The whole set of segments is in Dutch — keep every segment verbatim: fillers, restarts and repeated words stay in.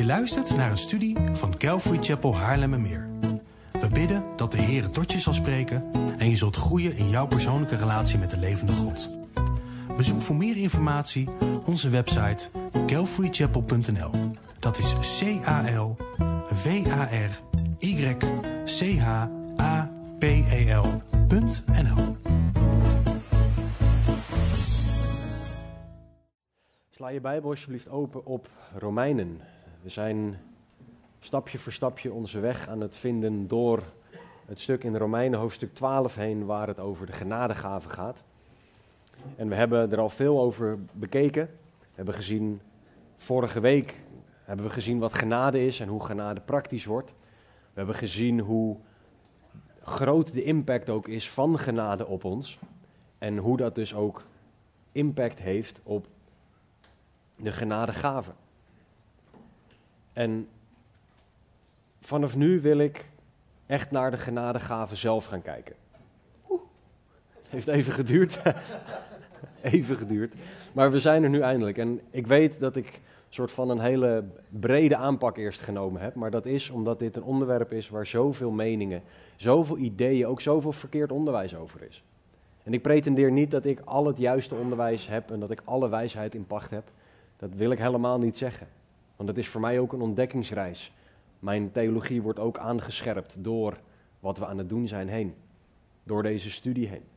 luistert naar een studie van Calvary Chapel Haarlemmermeer. We bidden dat de Heer tot je zal spreken en je zult groeien in jouw persoonlijke relatie met de levende God. Bezoek voor meer informatie onze website calvary chapel punt n l. Dat is C A L V A R Y C H A P E L punt n l. Sla je Bijbel alsjeblieft open op Romeinen. We zijn stapje voor stapje onze weg aan het vinden door het stuk in Romeinen hoofdstuk twaalf heen waar het over de genadegaven gaat. En we hebben er al veel over bekeken. We hebben gezien, vorige week hebben we gezien wat genade is en hoe genade praktisch wordt. We hebben gezien hoe groot de impact ook is van genade op ons. En hoe dat dus ook impact heeft op de genadegaven. En vanaf nu wil ik echt naar de genadegaven zelf gaan kijken. Oeh, het heeft even geduurd. even geduurd. Maar we zijn er nu eindelijk. En ik weet dat ik een soort van een hele brede aanpak eerst genomen heb. Maar dat is omdat dit een onderwerp is waar zoveel meningen, zoveel ideeën, ook zoveel verkeerd onderwijs over is. En ik pretendeer niet dat ik al het juiste onderwijs heb en dat ik alle wijsheid in pacht heb. Dat wil ik helemaal niet zeggen. Want het is voor mij ook een ontdekkingsreis. Mijn theologie wordt ook aangescherpt door wat we aan het doen zijn heen. Door deze studie heen.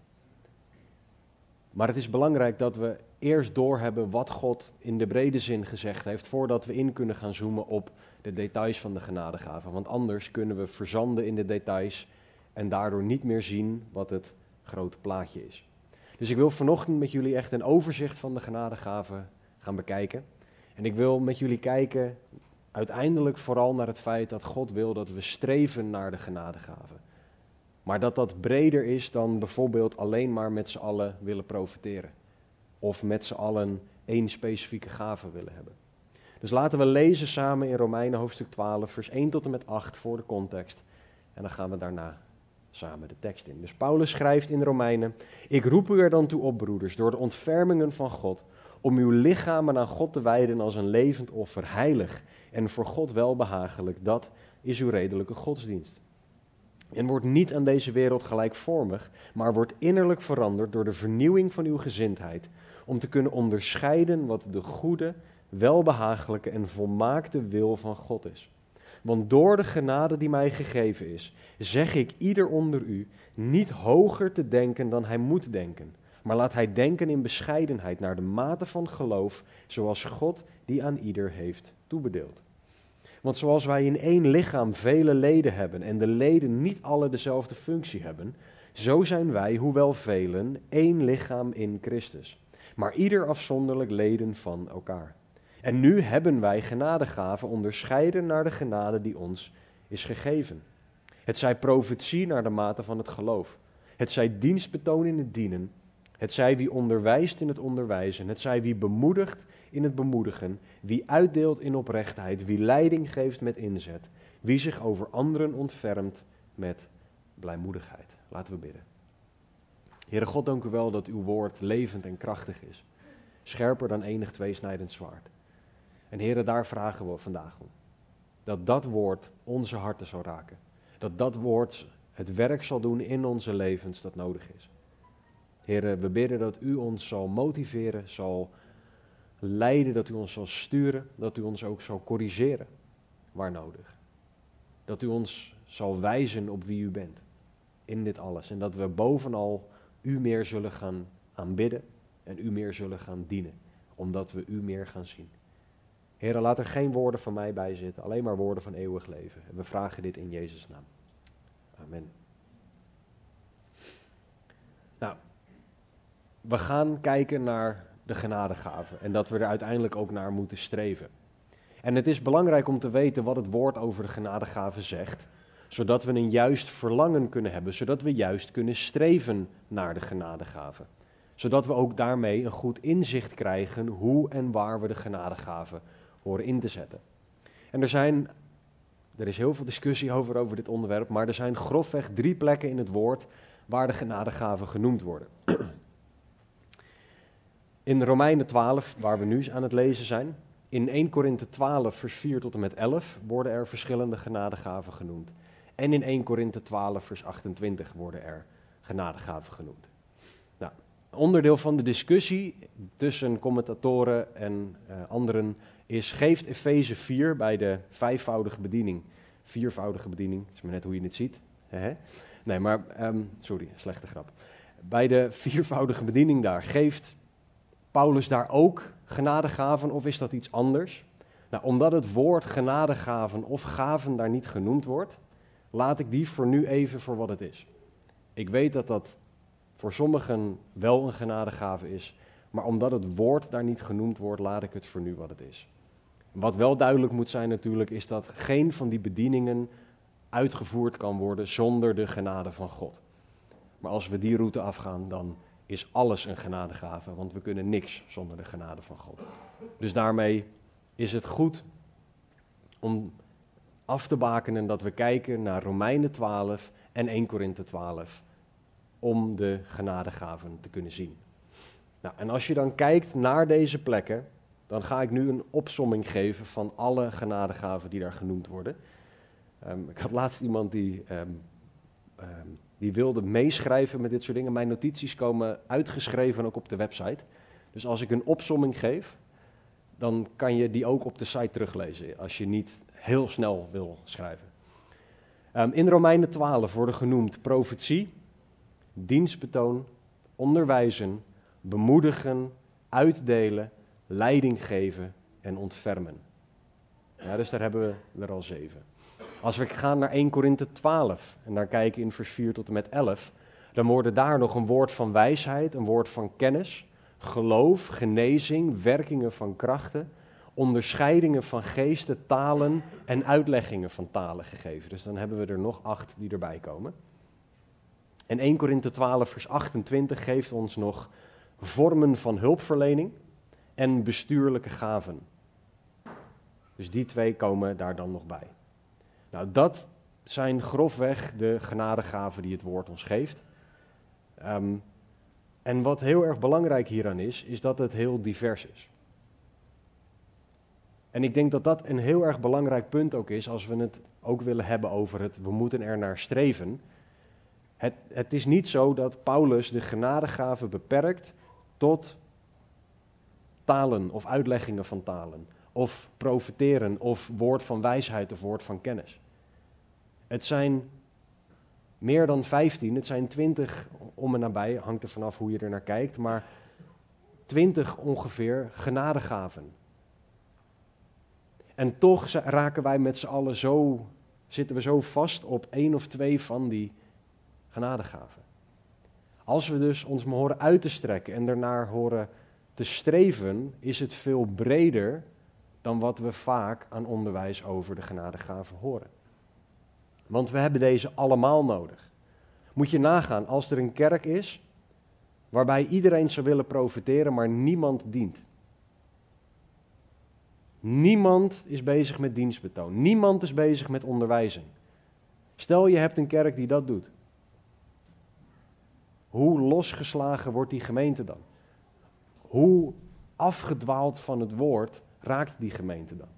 Maar het is belangrijk dat we eerst doorhebben wat God in de brede zin gezegd heeft, voordat we in kunnen gaan zoomen op de details van de genadegaven. Want anders kunnen we verzanden in de details en daardoor niet meer zien wat het grote plaatje is. Dus ik wil vanochtend met jullie echt een overzicht van de genadegaven gaan bekijken. En ik wil met jullie kijken uiteindelijk vooral naar het feit dat God wil dat we streven naar de genadegaven. Maar dat dat breder is dan bijvoorbeeld alleen maar met z'n allen willen profiteren. Of met z'n allen één specifieke gave willen hebben. Dus laten we lezen samen in Romeinen hoofdstuk twaalf, vers één tot en met acht voor de context. En dan gaan we daarna samen de tekst in. Dus Paulus schrijft in Romeinen: Ik roep u er dan toe op, broeders, door de ontfermingen van God, om uw lichamen aan God te wijden als een levend offer, heilig en voor God welbehagelijk. Dat is uw redelijke godsdienst. En word niet aan deze wereld gelijkvormig, maar wordt innerlijk veranderd door de vernieuwing van uw gezindheid, om te kunnen onderscheiden wat de goede, welbehagelijke en volmaakte wil van God is. Want door de genade die mij gegeven is, zeg ik ieder onder u niet hoger te denken dan hij moet denken. Maar laat hij denken in bescheidenheid naar de mate van geloof, zoals God die aan ieder heeft toebedeeld. Want zoals wij in één lichaam vele leden hebben en de leden niet alle dezelfde functie hebben, zo zijn wij, hoewel velen, één lichaam in Christus. Maar ieder afzonderlijk leden van elkaar. En nu hebben wij genadegaven onderscheiden naar de genade die ons is gegeven. Het zij profetie naar de mate van het geloof. Het zij dienstbetoon in het dienen. Het zij wie onderwijst in het onderwijzen. Het zij wie bemoedigt in het bemoedigen. Wie uitdeelt in oprechtheid. Wie leiding geeft met inzet. Wie zich over anderen ontfermt met blijmoedigheid. Laten we bidden. Heere God, dank u wel dat uw woord levend en krachtig is. Scherper dan enig tweesnijdend zwaard. En Heere, daar vragen we vandaag om. Dat dat woord onze harten zal raken. Dat dat woord het werk zal doen in onze levens dat nodig is. Heere, we bidden dat u ons zal motiveren, zal leiden, dat u ons zal sturen, dat u ons ook zal corrigeren, waar nodig. Dat u ons zal wijzen op wie u bent, in dit alles. En dat we bovenal u meer zullen gaan aanbidden en u meer zullen gaan dienen, omdat we u meer gaan zien. Heere, laat er geen woorden van mij bij zitten, alleen maar woorden van eeuwig leven. En we vragen dit in Jezus' naam. Amen. Nou, we gaan kijken naar de genadegaven en dat we er uiteindelijk ook naar moeten streven. En het is belangrijk om te weten wat het woord over de genadegaven zegt, zodat we een juist verlangen kunnen hebben, zodat we juist kunnen streven naar de genadegaven. Zodat we ook daarmee een goed inzicht krijgen hoe en waar we de genadegaven horen in te zetten. En er zijn, er is heel veel discussie over, over dit onderwerp, maar er zijn grofweg drie plekken in het woord waar de genadegaven genoemd worden. In Romeinen twaalf, waar we nu aan het lezen zijn, in eerste Korinthe twaalf, vers vier tot en met elf worden er verschillende genadegaven genoemd. En in eerste Korinthe twaalf, vers achtentwintig worden er genadegaven genoemd. Nou, onderdeel van de discussie tussen commentatoren en uh, anderen is, geeft Efeze vier bij de vijfvoudige bediening, viervoudige bediening, is maar net hoe je het ziet. Hehe. Nee, maar, um, sorry, slechte grap. Bij de viervoudige bediening daar, geeft Paulus daar ook genadegaven of is dat iets anders? Nou, omdat het woord genadegaven of gaven daar niet genoemd wordt, laat ik die voor nu even voor wat het is. Ik weet dat dat voor sommigen wel een genadegave is, maar omdat het woord daar niet genoemd wordt, laat ik het voor nu wat het is. Wat wel duidelijk moet zijn natuurlijk, is dat geen van die bedieningen uitgevoerd kan worden zonder de genade van God. Maar als we die route afgaan, dan is alles een genadegave, want we kunnen niks zonder de genade van God. Dus daarmee is het goed om af te bakenen dat we kijken naar Romeinen twaalf en eerste Korinthe twaalf om de genadegaven te kunnen zien. Nou, en als je dan kijkt naar deze plekken, dan ga ik nu een opsomming geven van alle genadegaven die daar genoemd worden. Um, ik had laatst iemand die, um, um, die wilde meeschrijven met dit soort dingen. Mijn notities komen uitgeschreven ook op de website. Dus als ik een opsomming geef, dan kan je die ook op de site teruglezen, als je niet heel snel wil schrijven. Um, in Romeinen twaalf worden genoemd profetie, dienstbetoon, onderwijzen, bemoedigen, uitdelen, leiding geven en ontfermen. Ja, dus daar hebben we er al zeven. Als we gaan naar eerste Korinthe twaalf en daar kijken in vers vier tot en met elf, dan worden daar nog een woord van wijsheid, een woord van kennis, geloof, genezing, werkingen van krachten, onderscheidingen van geesten, talen en uitleggingen van talen gegeven. Dus dan hebben we er nog acht die erbij komen. En eerste Korinthe twaalf vers achtentwintig geeft ons nog vormen van hulpverlening en bestuurlijke gaven. Dus die twee komen daar dan nog bij. Nou, dat zijn grofweg de genadegaven die het woord ons geeft. Um, en wat heel erg belangrijk hieraan is, is dat het heel divers is. En ik denk dat dat een heel erg belangrijk punt ook is, als we het ook willen hebben over het, we moeten er naar streven. Het, het is niet zo dat Paulus de genadegaven beperkt tot talen of uitleggingen van talen, of profeteren, of woord van wijsheid of woord van kennis. Het zijn meer dan vijftien, het zijn twintig om en nabij, hangt er vanaf hoe je er naar kijkt, maar twintig ongeveer genadegaven. En toch raken wij met z'n allen zo, zitten we zo vast op één of twee van die genadegaven. Als we dus ons horen uit te strekken en ernaar horen te streven, is het veel breder dan wat we vaak aan onderwijs over de genadegaven horen. Want we hebben deze allemaal nodig. Moet je nagaan, als er een kerk is waarbij iedereen zou willen profiteren, maar niemand dient. Niemand is bezig met dienstbetoon. Niemand is bezig met onderwijzen. Stel je hebt een kerk die dat doet. Hoe losgeslagen wordt die gemeente dan? Hoe afgedwaald van het woord raakt die gemeente dan?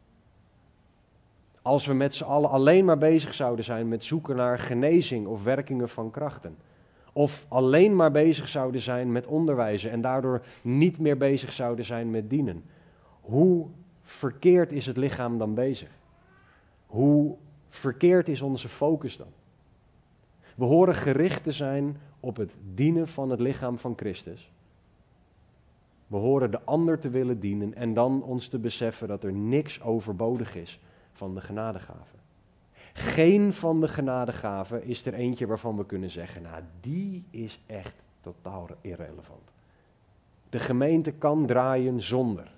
Als we met z'n allen alleen maar bezig zouden zijn met zoeken naar genezing of werkingen van krachten. Of alleen maar bezig zouden zijn met onderwijzen en daardoor niet meer bezig zouden zijn met dienen. Hoe verkeerd is het lichaam dan bezig? Hoe verkeerd is onze focus dan? We horen gericht te zijn op het dienen van het lichaam van Christus. We horen de ander te willen dienen en dan ons te beseffen dat er niks overbodig is van de genadegaven. Geen van de genadegaven is er eentje waarvan we kunnen zeggen, nou die is echt totaal irrelevant. De gemeente kan draaien zonder.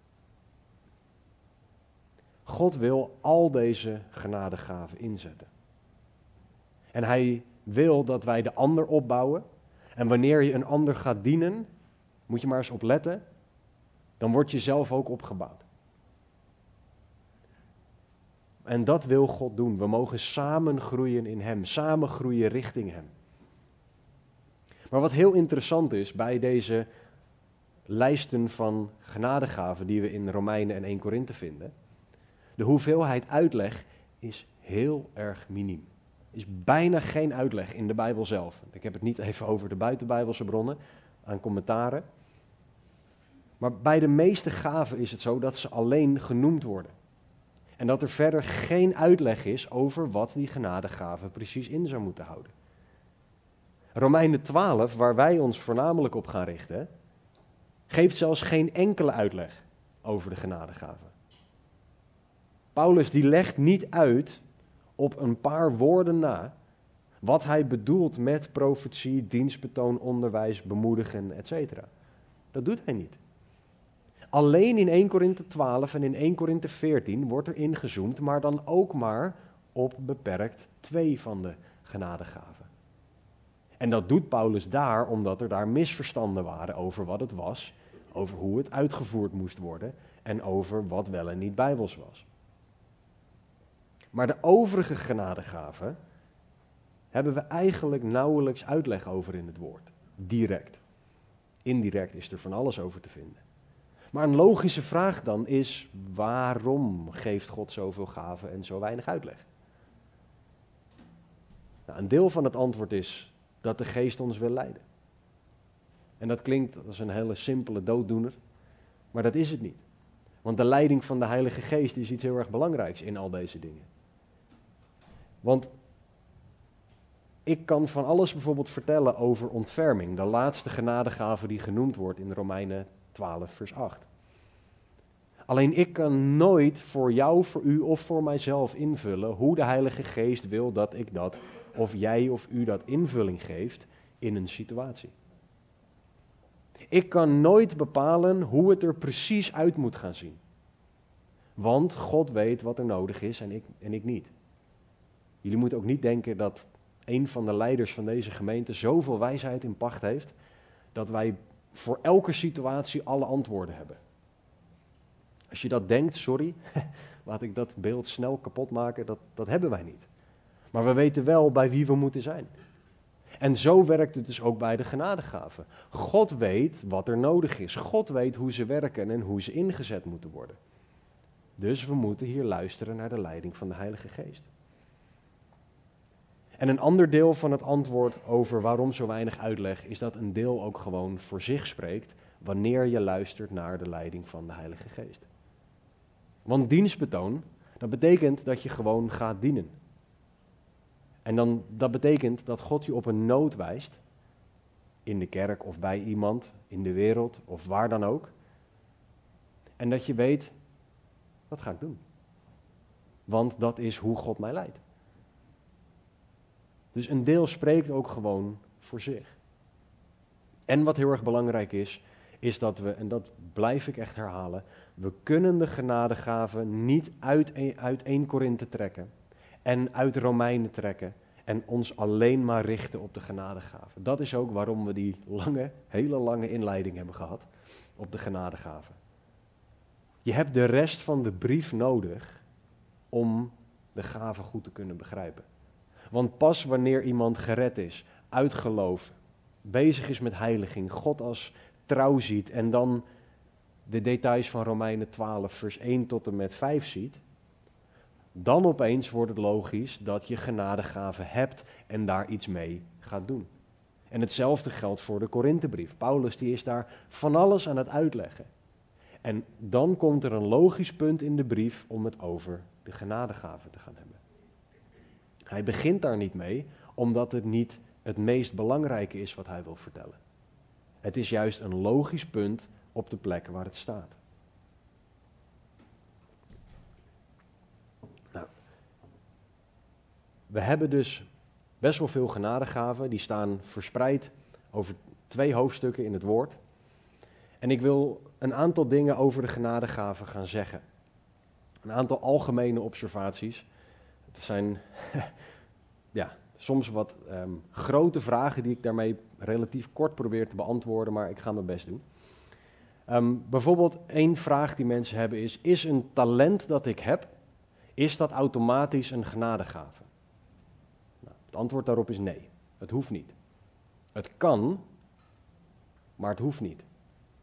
God wil al deze genadegaven inzetten. En hij wil dat wij de ander opbouwen. En wanneer je een ander gaat dienen, moet je maar eens opletten, dan word je zelf ook opgebouwd. En dat wil God doen. We mogen samen groeien in hem, samen groeien richting hem. Maar wat heel interessant is bij deze lijsten van genadegaven die we in Romeinen en Eerste Korinthe vinden, de hoeveelheid uitleg is heel erg miniem. Er is bijna geen uitleg in de Bijbel zelf. Ik heb het niet even over de buitenbijbelse bronnen aan commentaren. Maar bij de meeste gaven is het zo dat ze alleen genoemd worden. En dat er verder geen uitleg is over wat die genadegaven precies in zou moeten houden. Romeinen twaalf, waar wij ons voornamelijk op gaan richten, geeft zelfs geen enkele uitleg over de genadegaven. Paulus die legt niet uit op een paar woorden na wat hij bedoelt met profetie, dienstbetoon, onderwijs, bemoedigen, et cetera. Dat doet hij niet. Alleen in Eerste Korinthe twaalf en in Eerste Korinthe veertien wordt er ingezoomd, maar dan ook maar op beperkt twee van de genadegaven. En dat doet Paulus daar omdat er daar misverstanden waren over wat het was, over hoe het uitgevoerd moest worden en over wat wel en niet bijbels was. Maar de overige genadegaven hebben we eigenlijk nauwelijks uitleg over in het woord. Direct. Indirect is er van alles over te vinden. Maar een logische vraag dan is, waarom geeft God zoveel gaven en zo weinig uitleg? Nou, een deel van het antwoord is dat de geest ons wil leiden. En dat klinkt als een hele simpele dooddoener, maar dat is het niet. Want de leiding van de Heilige Geest is iets heel erg belangrijks in al deze dingen. Want ik kan van alles bijvoorbeeld vertellen over ontferming, de laatste genadegave die genoemd wordt in Romeinen twaalf vers acht. Alleen ik kan nooit voor jou, voor u of voor mijzelf invullen hoe de Heilige Geest wil dat ik dat, of jij of u dat invulling geeft in een situatie. Ik kan nooit bepalen hoe het er precies uit moet gaan zien. Want God weet wat er nodig is en ik, en ik niet. Jullie moeten ook niet denken dat een van de leiders van deze gemeente zoveel wijsheid in pacht heeft, dat wij voor elke situatie alle antwoorden hebben. Als je dat denkt, sorry, laat ik dat beeld snel kapot maken, dat, dat hebben wij niet. Maar we weten wel bij wie we moeten zijn. En zo werkt het dus ook bij de genadegaven. God weet wat er nodig is. God weet hoe ze werken en hoe ze ingezet moeten worden. Dus we moeten hier luisteren naar de leiding van de Heilige Geest. En een ander deel van het antwoord over waarom zo weinig uitleg is dat een deel ook gewoon voor zich spreekt wanneer je luistert naar de leiding van de Heilige Geest. Want dienstbetoon, dat betekent dat je gewoon gaat dienen. En dan, dat betekent dat God je op een nood wijst, in de kerk of bij iemand, in de wereld of waar dan ook. En dat je weet, wat ga ik doen? Want dat is hoe God mij leidt. Dus een deel spreekt ook gewoon voor zich. En wat heel erg belangrijk is, is dat we, en dat blijf ik echt herhalen, we kunnen de genadegaven niet uit, uit Eerste Korinthe trekken en uit Romeinen trekken en ons alleen maar richten op de genadegaven. Dat is ook waarom we die lange, hele lange inleiding hebben gehad op de genadegaven. Je hebt de rest van de brief nodig om de gaven goed te kunnen begrijpen. Want pas wanneer iemand gered is, uit geloof, bezig is met heiliging, God als trouw ziet en dan de details van Romeinen twaalf vers één tot en met vijf ziet, dan opeens wordt het logisch dat je genadegaven hebt en daar iets mee gaat doen. En hetzelfde geldt voor de Korinthebrief. Paulus die is daar van alles aan het uitleggen. En dan komt er een logisch punt in de brief om het over de genadegaven te gaan hebben. Hij begint daar niet mee, omdat het niet het meest belangrijke is wat hij wil vertellen. Het is juist een logisch punt op de plek waar het staat. Nou, we hebben dus best wel veel genadegaven, die staan verspreid over twee hoofdstukken in het woord. En ik wil een aantal dingen over de genadegaven gaan zeggen. Een aantal algemene observaties. Het zijn ja, soms wat um, grote vragen die ik daarmee relatief kort probeer te beantwoorden, maar ik ga mijn best doen. Um, bijvoorbeeld één vraag die mensen hebben is, is een talent dat ik heb, is dat automatisch een genadegave? Nou, het antwoord daarop is nee, het hoeft niet. Het kan, maar het hoeft niet.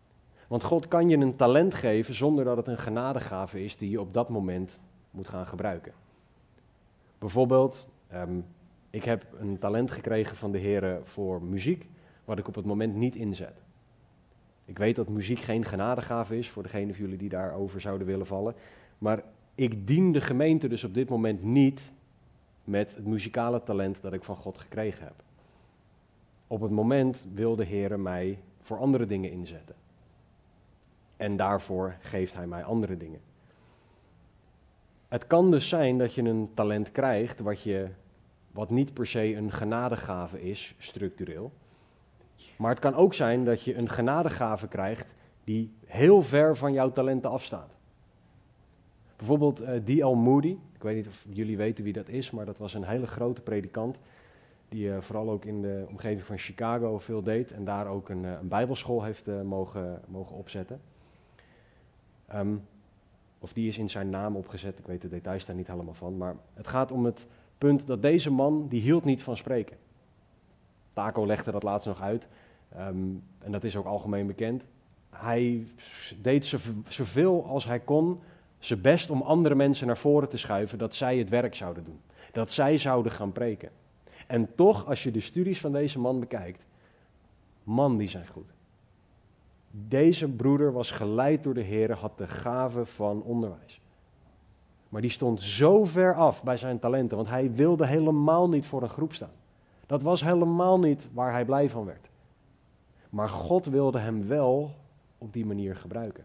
Want God kan je een talent geven zonder dat het een genadegave is die je op dat moment moet gaan gebruiken. Bijvoorbeeld, um, ik heb een talent gekregen van de Heer voor muziek, wat ik op het moment niet inzet. Ik weet dat muziek geen genadegave is, voor degenen van jullie die daarover zouden willen vallen. Maar ik dien de gemeente dus op dit moment niet met het muzikale talent dat ik van God gekregen heb. Op het moment wil de Heer mij voor andere dingen inzetten. En daarvoor geeft hij mij andere dingen. Het kan dus zijn dat je een talent krijgt wat, je, wat niet per se een genadegave is, structureel. Maar het kan ook zijn dat je een genadegave krijgt die heel ver van jouw talenten afstaat. Bijvoorbeeld uh, D L Moody, ik weet niet of jullie weten wie dat is, maar dat was een hele grote predikant. Die uh, vooral ook in de omgeving van Chicago veel deed en daar ook een, uh, een bijbelschool heeft uh, mogen, mogen opzetten. Um, of die is in zijn naam opgezet, ik weet de details daar niet helemaal van. Maar het gaat om het punt dat deze man, die hield niet van spreken. Taco legde dat laatst nog uit, um, en dat is ook algemeen bekend. Hij deed zoveel als hij kon, zijn best om andere mensen naar voren te schuiven, dat zij het werk zouden doen. Dat zij zouden gaan preken. En toch, als je de studies van deze man bekijkt, man, die zijn goed. Deze broeder was geleid door de Heer, had de gave van onderwijs. Maar die stond zo ver af bij zijn talenten, want hij wilde helemaal niet voor een groep staan. Dat was helemaal niet waar hij blij van werd. Maar God wilde hem wel op die manier gebruiken.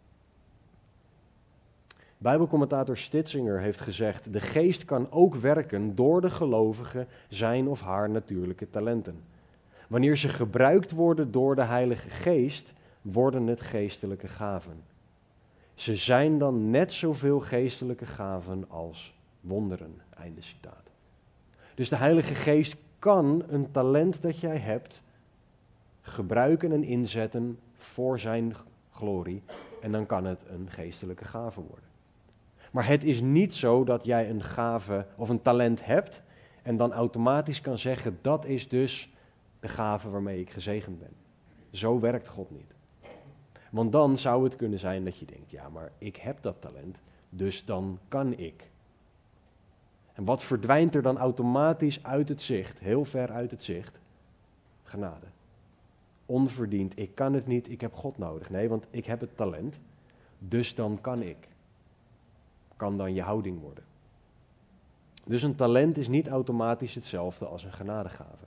Bijbelcommentator Stitzinger heeft gezegd: de geest kan ook werken door de gelovige zijn of haar natuurlijke talenten. Wanneer ze gebruikt worden door de Heilige Geest, worden het geestelijke gaven. Ze zijn dan net zoveel geestelijke gaven als wonderen. Einde citaat. Dus de Heilige Geest kan een talent dat jij hebt gebruiken en inzetten voor zijn glorie. En dan kan het een geestelijke gave worden. Maar het is niet zo dat jij een gave of een talent hebt en dan automatisch kan zeggen: dat is dus de gave waarmee ik gezegend ben. Zo werkt God niet. Want dan zou het kunnen zijn dat je denkt: ja, maar ik heb dat talent, dus dan kan ik. En wat verdwijnt er dan automatisch uit het zicht, heel ver uit het zicht? Genade. Onverdiend, ik kan het niet, ik heb God nodig. Nee, want ik heb het talent, dus dan kan ik. Kan dan je houding worden. Dus een talent is niet automatisch hetzelfde als een genadegave.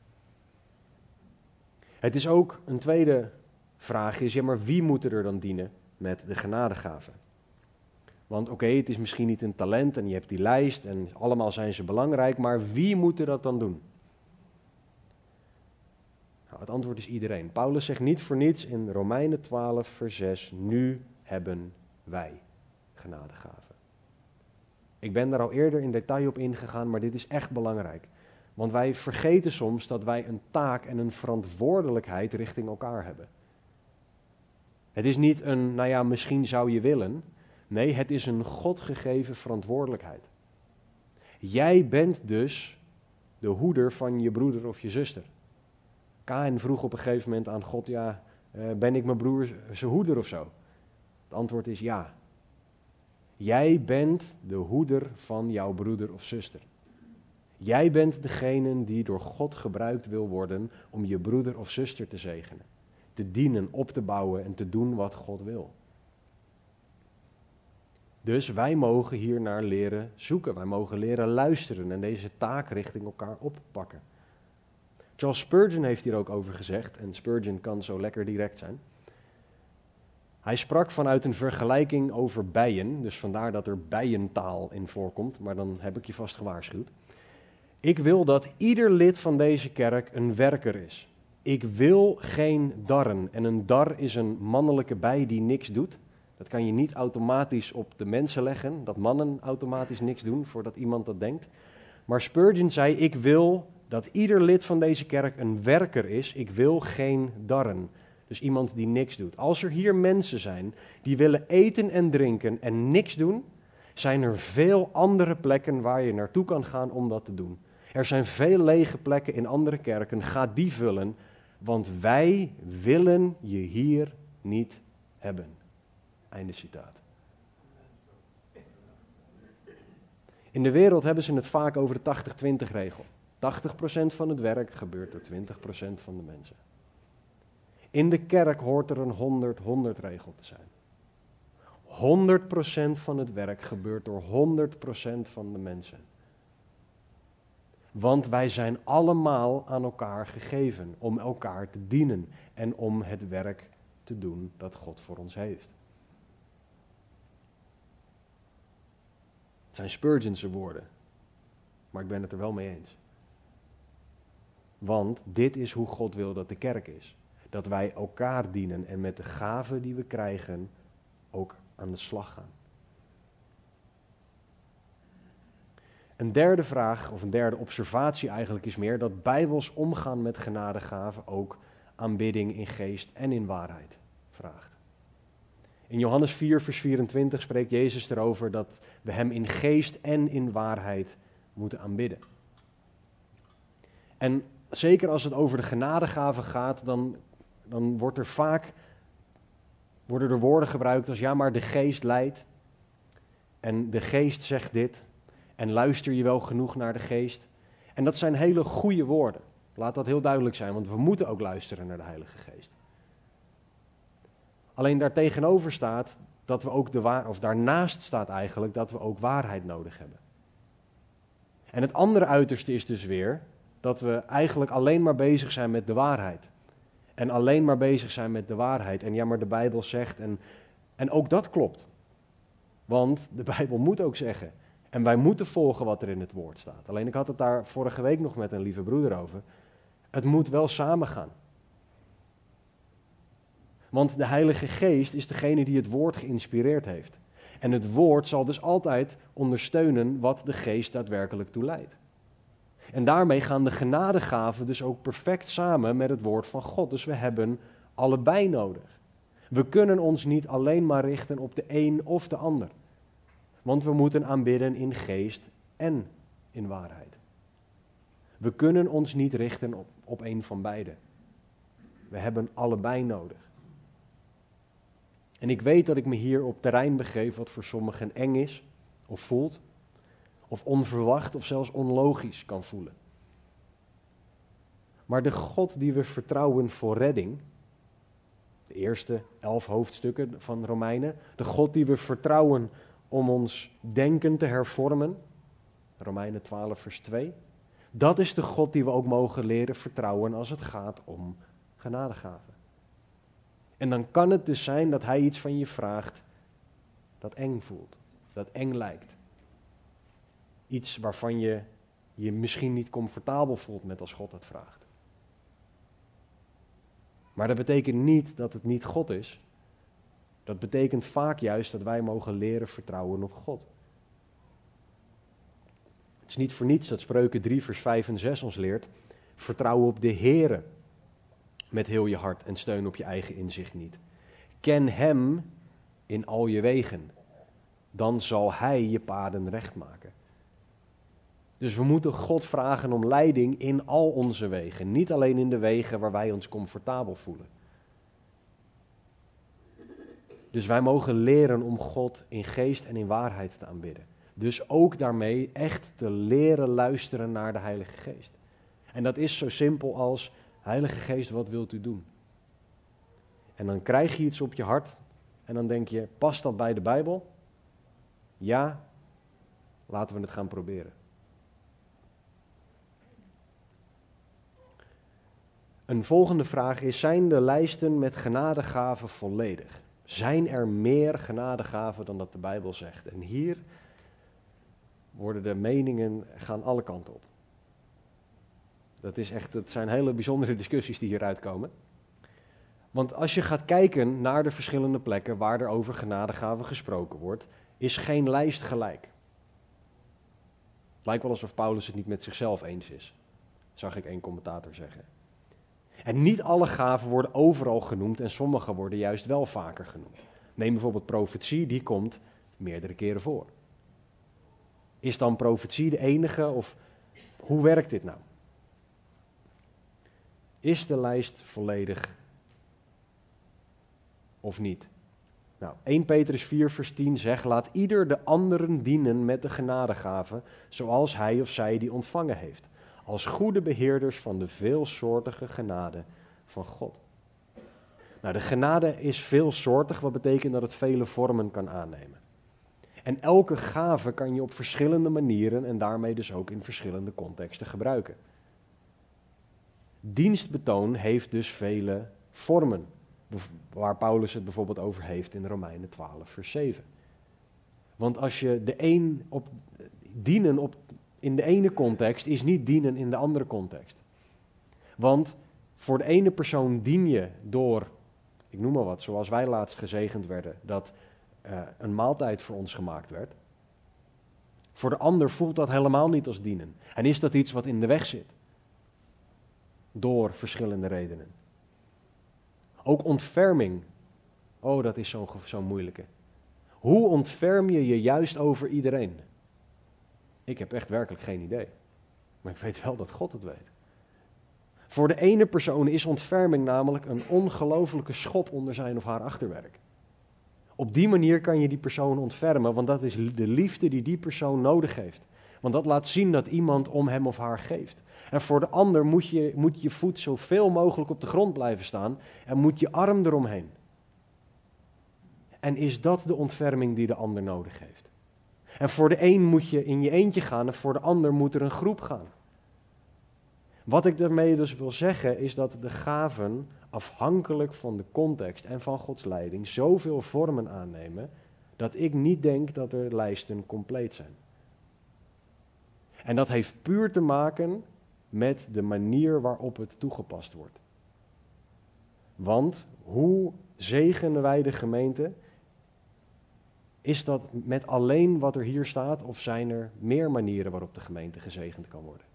Het is ook een tweede vraag, is ja, maar wie moet er dan dienen met de genadegave? Want oké, okay, het is misschien niet een talent en je hebt die lijst en allemaal zijn ze belangrijk, maar wie moet er dat dan doen? Nou, het antwoord is iedereen. Paulus zegt niet voor niets in Romeinen twaalf vers zes, nu hebben wij genadegaven. Ik ben daar al eerder in detail op ingegaan, maar dit is echt belangrijk. Want wij vergeten soms dat wij een taak en een verantwoordelijkheid richting elkaar hebben. Het is niet een, nou ja, misschien zou je willen. Nee, het is een God gegeven verantwoordelijkheid. Jij bent dus de hoeder van je broeder of je zuster. Kaïn vroeg op een gegeven moment aan God, ja, ben ik mijn broer zijn hoeder of zo? Het antwoord is ja. Jij bent de hoeder van jouw broeder of zuster. Jij bent degene die door God gebruikt wil worden om je broeder of zuster te zegenen. Te dienen, op te bouwen en te doen wat God wil. Dus wij mogen hiernaar leren zoeken. Wij mogen leren luisteren en deze taak richting elkaar oppakken. Charles Spurgeon heeft hier ook over gezegd, en Spurgeon kan zo lekker direct zijn. Hij sprak vanuit een vergelijking over bijen, dus vandaar dat er bijentaal in voorkomt, maar dan heb ik je vast gewaarschuwd. Ik wil dat ieder lid van deze kerk een werker is. Ik wil geen darren. En een dar is een mannelijke bij die niks doet. Dat kan je niet automatisch op de mensen leggen, dat mannen automatisch niks doen voordat iemand dat denkt. Maar Spurgeon zei, ik wil dat ieder lid van deze kerk een werker is. Ik wil geen darren. Dus iemand die niks doet. Als er hier mensen zijn die willen eten en drinken en niks doen, zijn er veel andere plekken waar je naartoe kan gaan om dat te doen. Er zijn veel lege plekken in andere kerken. Ga die vullen, want wij willen je hier niet hebben. Einde citaat. In de wereld hebben ze het vaak over de tachtig twintig regel. tachtig procent van het werk gebeurt door twintig procent van de mensen. In de kerk hoort er een honderd honderd regel te zijn. honderd procent van het werk gebeurt door honderd procent van de mensen. Want wij zijn allemaal aan elkaar gegeven om elkaar te dienen en om het werk te doen dat God voor ons heeft. Het zijn Spurgeon's woorden, maar ik ben het er wel mee eens. Want dit is hoe God wil dat de kerk is. Dat wij elkaar dienen en met de gaven die we krijgen ook aan de slag gaan. Een derde vraag, of een derde observatie eigenlijk is meer, dat bijbels omgaan met genadegaven ook aanbidding in geest en in waarheid vraagt. In Johannes vier vers vierentwintig spreekt Jezus erover dat we hem in geest en in waarheid moeten aanbidden. En zeker als het over de genadegaven gaat, dan, dan wordt er vaak, worden er woorden gebruikt als ja, maar de geest leidt. En de geest zegt dit. En luister je wel genoeg naar de geest? En dat zijn hele goede woorden. Laat dat heel duidelijk zijn, want we moeten ook luisteren naar de Heilige Geest. Alleen daartegenover staat dat we ook de waar, of daarnaast staat eigenlijk dat we ook waarheid nodig hebben. En het andere uiterste is dus weer dat we eigenlijk alleen maar bezig zijn met de waarheid. En alleen maar bezig zijn met de waarheid. En ja, maar de Bijbel zegt, en, en ook dat klopt. Want de Bijbel moet ook zeggen. En wij moeten volgen wat er in het woord staat. Alleen ik had het daar vorige week nog met een lieve broeder over. Het moet wel samengaan. Want de Heilige Geest is degene die het woord geïnspireerd heeft. En het woord zal dus altijd ondersteunen wat de Geest daadwerkelijk toe leidt. En daarmee gaan de genadegaven dus ook perfect samen met het woord van God. Dus we hebben allebei nodig. We kunnen ons niet alleen maar richten op de een of de ander. Want we moeten aanbidden in geest en in waarheid. We kunnen ons niet richten op, op een van beide. We hebben allebei nodig. En ik weet dat ik me hier op terrein begeef wat voor sommigen eng is, of voelt, of onverwacht, of zelfs onlogisch kan voelen. Maar de God die we vertrouwen voor redding, de eerste elf hoofdstukken van Romeinen, de God die we vertrouwen om ons denken te hervormen, Romeinen twaalf vers twee, dat is de God die we ook mogen leren vertrouwen als het gaat om genadegaven. En dan kan het dus zijn dat hij iets van je vraagt dat eng voelt, dat eng lijkt. Iets waarvan je je misschien niet comfortabel voelt met als God het vraagt. Maar dat betekent niet dat het niet God is. Dat betekent vaak juist dat wij mogen leren vertrouwen op God. Het is niet voor niets dat Spreuken drie vers vijf en zes ons leert. Vertrouw op de Heere met heel je hart en steun op je eigen inzicht niet. Ken hem in al je wegen. Dan zal hij je paden recht maken. Dus we moeten God vragen om leiding in al onze wegen. Niet alleen in de wegen waar wij ons comfortabel voelen. Dus wij mogen leren om God in geest en in waarheid te aanbidden. Dus ook daarmee echt te leren luisteren naar de Heilige Geest. En dat is zo simpel als, Heilige Geest, wat wilt u doen? En dan krijg je iets op je hart en dan denk je, past dat bij de Bijbel? Ja, laten we het gaan proberen. Een volgende vraag is, zijn de lijsten met genadegaven volledig? Zijn er meer genadegaven dan dat de Bijbel zegt? En hier worden de meningen, gaan alle kanten op. Dat is echt, het zijn hele bijzondere discussies die hieruit komen. Want als je gaat kijken naar de verschillende plekken waar er over genadegaven gesproken wordt, is geen lijst gelijk. Het lijkt wel alsof Paulus het niet met zichzelf eens is, zag ik één commentator zeggen. En niet alle gaven worden overal genoemd en sommige worden juist wel vaker genoemd. Neem bijvoorbeeld profetie, die komt meerdere keren voor. Is dan profetie de enige of hoe werkt dit nou? Is de lijst volledig of niet? Nou, eerste Petrus vier vers tien zegt, laat ieder de anderen dienen met de genadegave, zoals hij of zij die ontvangen heeft, als goede beheerders van de veelsoortige genade van God. Nou, de genade is veelsoortig, wat betekent dat het vele vormen kan aannemen. En elke gave kan je op verschillende manieren en daarmee dus ook in verschillende contexten gebruiken. Dienstbetoon heeft dus vele vormen, waar Paulus het bijvoorbeeld over heeft in Romeinen twaalf vers zeven. Want als je de een op dienen op, in de ene context is niet dienen in de andere context. Want voor de ene persoon dien je door, ik noem maar wat, zoals wij laatst gezegend werden, dat uh, een maaltijd voor ons gemaakt werd. Voor de ander voelt dat helemaal niet als dienen. En is dat iets wat in de weg zit. Door verschillende redenen. Ook ontferming. Oh, dat is zo'n zo moeilijke. Hoe ontferm je je juist over iedereen? Ik heb echt werkelijk geen idee. Maar ik weet wel dat God het weet. Voor de ene persoon is ontferming namelijk een ongelofelijke schop onder zijn of haar achterwerk. Op die manier kan je die persoon ontfermen, want dat is de liefde die die persoon nodig heeft. Want dat laat zien dat iemand om hem of haar geeft. En voor de ander moet je, moet je voet zoveel mogelijk op de grond blijven staan en moet je arm eromheen. En is dat de ontferming die de ander nodig heeft? En voor de een moet je in je eentje gaan en voor de ander moet er een groep gaan. Wat ik daarmee dus wil zeggen is dat de gaven afhankelijk van de context en van Gods leiding zoveel vormen aannemen dat ik niet denk dat er lijsten compleet zijn. En dat heeft puur te maken met de manier waarop het toegepast wordt. Want hoe zegenen wij de gemeente? Is dat met alleen wat er hier staat of zijn er meer manieren waarop de gemeente gezegend kan worden?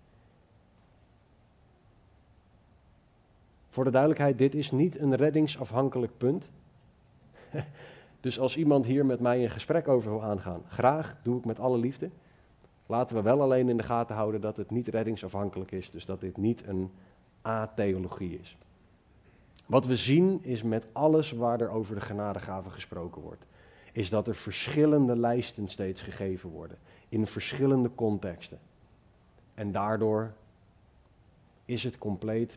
Voor de duidelijkheid, dit is niet een reddingsafhankelijk punt. Dus als iemand hier met mij een gesprek over wil aangaan, graag, doe ik met alle liefde. Laten we wel alleen in de gaten houden dat het niet reddingsafhankelijk is, dus dat dit niet een atheologie is. Wat we zien is met alles waar er over de genadegaven gesproken wordt, is dat er verschillende lijsten steeds gegeven worden, in verschillende contexten. En daardoor is het compleet.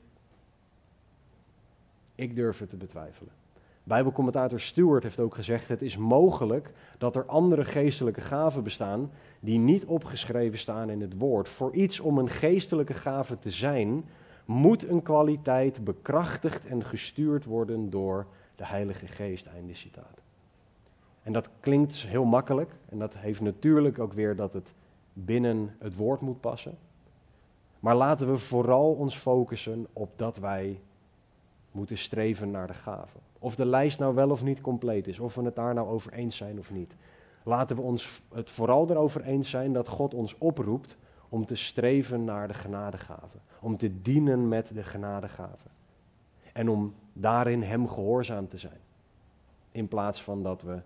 Ik durf het te betwijfelen. Bijbelcommentator Stewart heeft ook gezegd, het is mogelijk dat er andere geestelijke gaven bestaan die niet opgeschreven staan in het woord. Voor iets om een geestelijke gave te zijn, moet een kwaliteit bekrachtigd en gestuurd worden door de Heilige Geest, einde citaat. En dat klinkt heel makkelijk en dat heeft natuurlijk ook weer dat het binnen het woord moet passen. Maar laten we vooral ons focussen op dat wij moeten streven naar de gaven. Of de lijst nou wel of niet compleet is, of we het daar nou over eens zijn of niet. Laten we ons het vooral erover eens zijn dat God ons oproept om te streven naar de genadegaven. Om te dienen met de genadegaven. En om daarin hem gehoorzaam te zijn. In plaats van dat we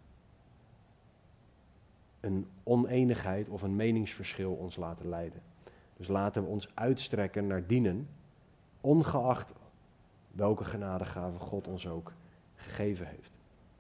een oneenigheid of een meningsverschil ons laten leiden. Dus laten we ons uitstrekken naar dienen, ongeacht welke genadegave God ons ook gegeven heeft.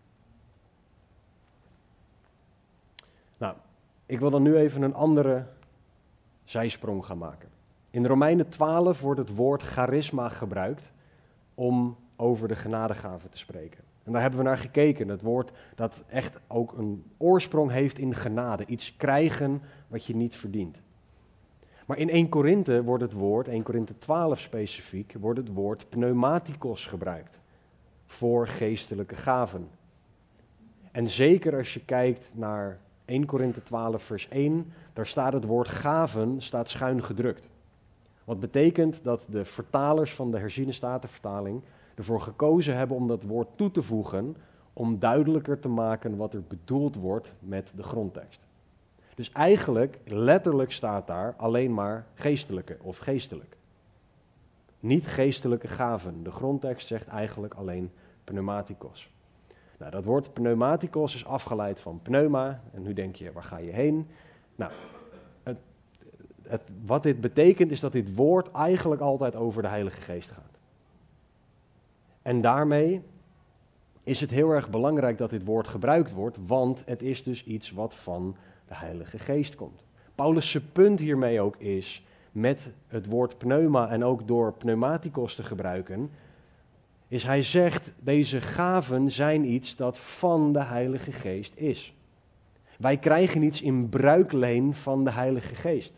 Nou, ik wil dan nu even een andere zijsprong gaan maken. In Romeinen twaalf wordt het woord charisma gebruikt om over de genadegave te spreken. En daar hebben we naar gekeken. Het woord dat echt ook een oorsprong heeft in genade. Iets krijgen wat je niet verdient. Maar in eerste Korinthe wordt het woord, eerste Korinthe twaalf specifiek, wordt het woord pneumatikos gebruikt. Voor geestelijke gaven. En zeker als je kijkt naar eerste Korinthe twaalf vers één, daar staat het woord gaven, staat schuin gedrukt. Wat betekent dat de vertalers van de herziene statenvertaling ervoor gekozen hebben om dat woord toe te voegen, om duidelijker te maken wat er bedoeld wordt met de grondtekst. Dus eigenlijk, letterlijk staat daar alleen maar geestelijke of geestelijk. Niet geestelijke gaven. De grondtekst zegt eigenlijk alleen pneumatikos. Nou, dat woord pneumatikos is afgeleid van pneuma. En nu denk je, waar ga je heen? Nou, het, het, wat dit betekent is dat dit woord eigenlijk altijd over de Heilige Geest gaat. En daarmee is het heel erg belangrijk dat dit woord gebruikt wordt, want het is dus iets wat van de Heilige Geest komt. Paulus' punt hiermee ook is, met het woord pneuma en ook door pneumatikos te gebruiken, is hij zegt, deze gaven zijn iets dat van de Heilige Geest is. Wij krijgen iets in bruikleen van de Heilige Geest.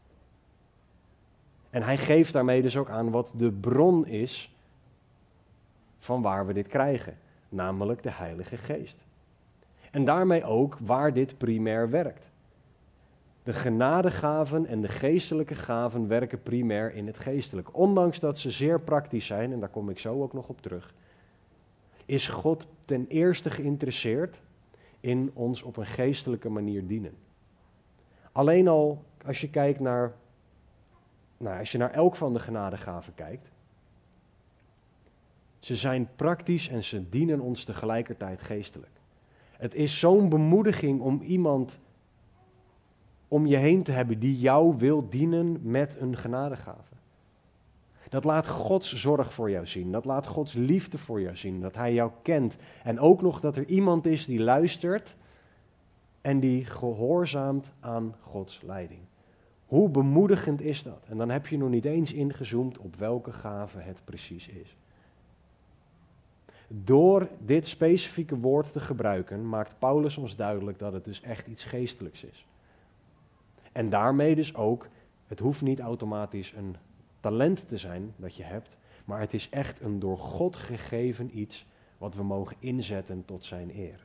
En hij geeft daarmee dus ook aan wat de bron is van waar we dit krijgen, namelijk de Heilige Geest. En daarmee ook waar dit primair werkt. De genadegaven en de geestelijke gaven werken primair in het geestelijk. Ondanks dat ze zeer praktisch zijn, en daar kom ik zo ook nog op terug, is God ten eerste geïnteresseerd in ons op een geestelijke manier dienen. Alleen al als je kijkt naar, nou, als je naar elk van de genadegaven kijkt, ze zijn praktisch en ze dienen ons tegelijkertijd geestelijk. Het is zo'n bemoediging om iemand om je heen te hebben die jou wil dienen met een genadegave. Dat laat Gods zorg voor jou zien. Dat laat Gods liefde voor jou zien. Dat Hij jou kent. En ook nog dat er iemand is die luistert en die gehoorzaamt aan Gods leiding. Hoe bemoedigend is dat? En dan heb je nog niet eens ingezoomd op welke gave het precies is. Door dit specifieke woord te gebruiken, maakt Paulus ons duidelijk dat het dus echt iets geestelijks is. En daarmee dus ook, het hoeft niet automatisch een talent te zijn dat je hebt, maar het is echt een door God gegeven iets wat we mogen inzetten tot zijn eer.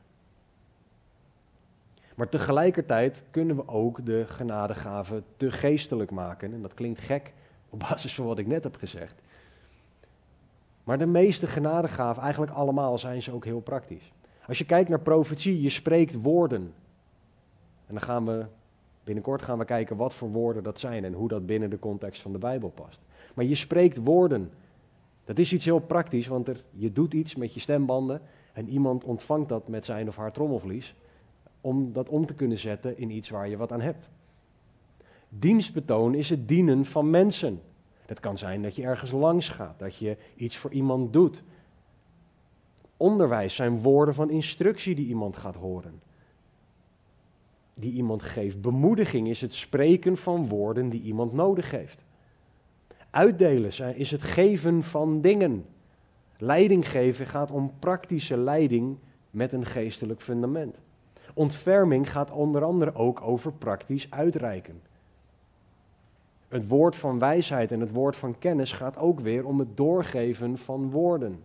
Maar tegelijkertijd kunnen we ook de genadegaven te geestelijk maken. En dat klinkt gek op basis van wat ik net heb gezegd. Maar de meeste genadegaven, eigenlijk allemaal, zijn ze ook heel praktisch. Als je kijkt naar profetie, je spreekt woorden. En dan gaan we, binnenkort gaan we kijken wat voor woorden dat zijn en hoe dat binnen de context van de Bijbel past. Maar je spreekt woorden. Dat is iets heel praktisch, want er, je doet iets met je stembanden en iemand ontvangt dat met zijn of haar trommelvlies, om dat om te kunnen zetten in iets waar je wat aan hebt. Dienstbetoon is het dienen van mensen. Dat kan zijn dat je ergens langs gaat, dat je iets voor iemand doet. Onderwijs zijn woorden van instructie die iemand gaat horen, die iemand geeft. Bemoediging is het spreken van woorden die iemand nodig heeft. Uitdelen is het geven van dingen. Leiding geven gaat om praktische leiding met een geestelijk fundament. Ontferming gaat onder andere ook over praktisch uitreiken. Het woord van wijsheid en het woord van kennis gaat ook weer om het doorgeven van woorden.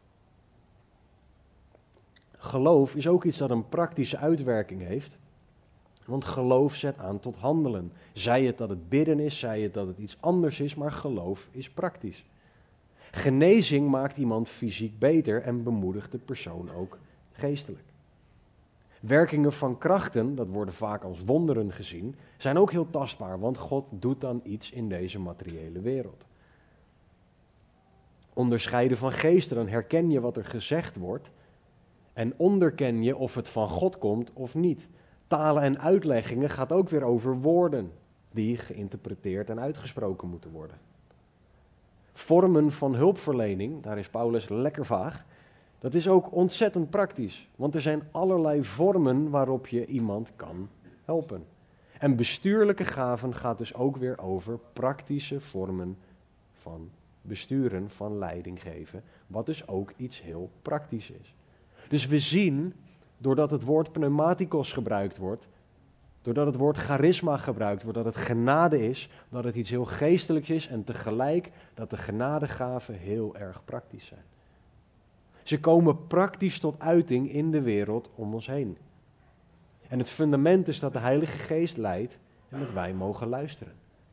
Geloof is ook iets dat een praktische uitwerking heeft. Want geloof zet aan tot handelen. Zij het dat het bidden is, zij het dat het iets anders is, maar geloof is praktisch. Genezing maakt iemand fysiek beter en bemoedigt de persoon ook geestelijk. Werkingen van krachten, dat worden vaak als wonderen gezien, zijn ook heel tastbaar, want God doet dan iets in deze materiële wereld. Onderscheiden van geesten, dan herken je wat er gezegd wordt en onderken je of het van God komt of niet. Talen en uitleggingen gaat ook weer over woorden die geïnterpreteerd en uitgesproken moeten worden. Vormen van hulpverlening, daar is Paulus lekker vaag, dat is ook ontzettend praktisch. Want er zijn allerlei vormen waarop je iemand kan helpen. En bestuurlijke gaven gaat dus ook weer over praktische vormen van besturen, van leiding geven, wat dus ook iets heel praktisch is. Dus we zien, doordat het woord pneumatikos gebruikt wordt, doordat het woord charisma gebruikt wordt, dat het genade is, dat het iets heel geestelijks is en tegelijk dat de genadegaven heel erg praktisch zijn. Ze komen praktisch tot uiting in de wereld om ons heen. En het fundament is dat de Heilige Geest leidt en dat wij mogen luisteren.